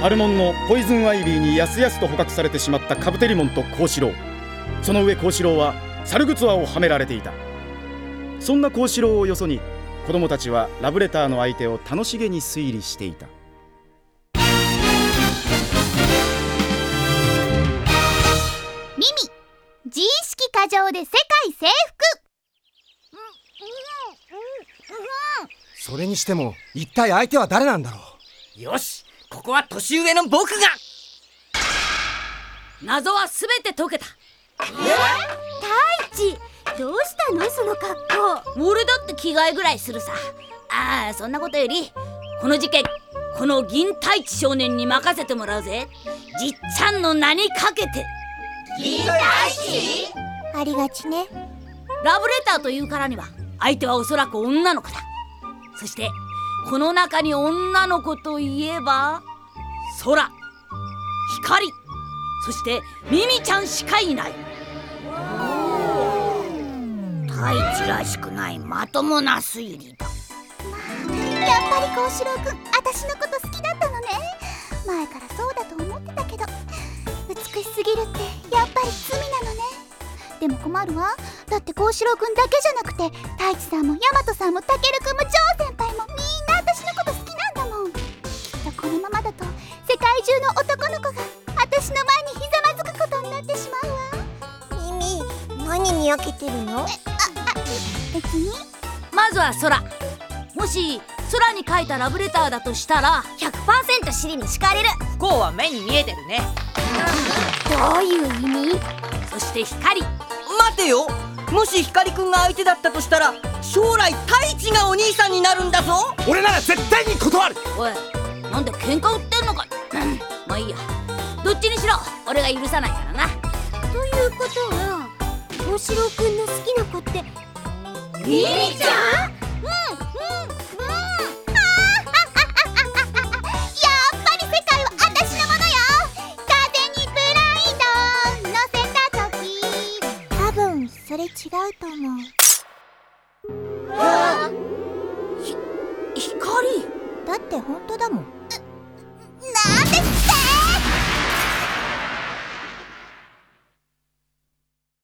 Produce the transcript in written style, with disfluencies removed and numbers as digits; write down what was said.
アルモンのポイズンアイビーにやすやすと捕獲されてしまったカブテリモンとコウシロウ。その上コウシロウはサルグツアをはめられていた。そんなコウシロウをよそに子供たちはラブレターの相手を楽しげに推理していた。 ミミ、自意識過剰で世界征服。 それにしても一体相手は誰なんだろう。 よし、ここは年上の僕が。謎はすべて解けた。 太一、どうしたのその格好。 俺だって着替えぐらいするさ。そんなことよりこの事件、この銀太一少年に任せてもらうぜ。じっちゃんの名にかけて。 銀太一？ありがちね。 ラブレターというからには相手はおそらく女の子だ。そしてこの中に女の子といえば空、光、そしてミミちゃんしかいない。太一らしくないまともな推理だ。 やっぱりコウシロウくん、私のこと好きだったのね。前からそうだと思ってたけど、美しすぎるってやっぱり罪なのね。でも困るわ。だってコウシロウくんだけじゃなくて、太一さんもヤマトさんもタケルくんもジョー先輩もみんな私のこと好きなんだもん。きっとこのままだと世界中の男の子が私の前にひざまずくことになってしまうわ。 ミミ、何にやけてるの？ 別に。 まずは空。もし空に書いたラブレターだとしたら 100% 尻に敷かれる。 不幸は目に見えてるね。 どういう意味？ そして光。 待てよ、もし光くんが相手だったとしたら将来太一がお兄さんになるんだぞ。 俺なら絶対に断る。 おい、なんで喧嘩売ってんのか。まあいいや、どっちにしろ俺が許さないからな。 ということは、コウシロウくんの好きな子ってミミちゃん？ それ違うと思う。 光。 だって本当だもん。